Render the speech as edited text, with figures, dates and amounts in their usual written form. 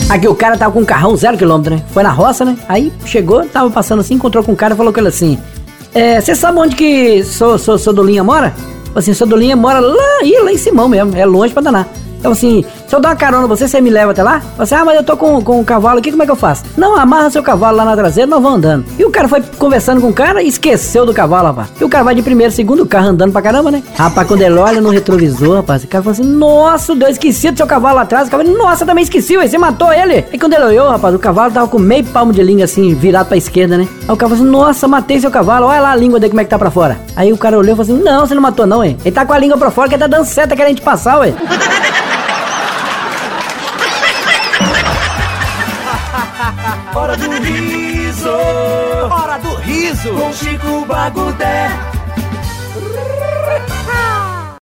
Aqui o cara tava com um carrão 0 km, né? Foi na roça, né? Aí chegou, tava passando assim, encontrou com o cara e falou com ele assim: você sabe onde que sou Dolinha mora? Assim, sou Dolinha mora lá em Simão mesmo, é longe pra danar. Então assim, se eu dar uma carona pra você me leva até lá? Você, mas eu tô com um cavalo aqui, como é que eu faço? Não, amarra seu cavalo lá na traseira, nós vamos andando. E o cara foi conversando com o cara e esqueceu do cavalo, rapaz. E o cara vai de primeiro, segundo carro andando pra caramba, né? Rapaz, quando ele olha no retrovisor, rapaz, o cara falou assim: nossa, Deus, esqueci do seu cavalo lá atrás. O cavalo, nossa, também esqueci, ué, você matou ele. Aí quando ele olhou, rapaz, o cavalo tava com meio palmo de língua assim, virado pra esquerda, né? Aí o cara falou assim: nossa, matei seu cavalo, olha lá a língua dele como é que tá pra fora. Aí o cara olhou e falou assim: não, você não matou não, ué. Ele tá com a língua pra fora, que ele tá dando seta querendo te passar, ué. Hora do riso, com Chico Bagudé.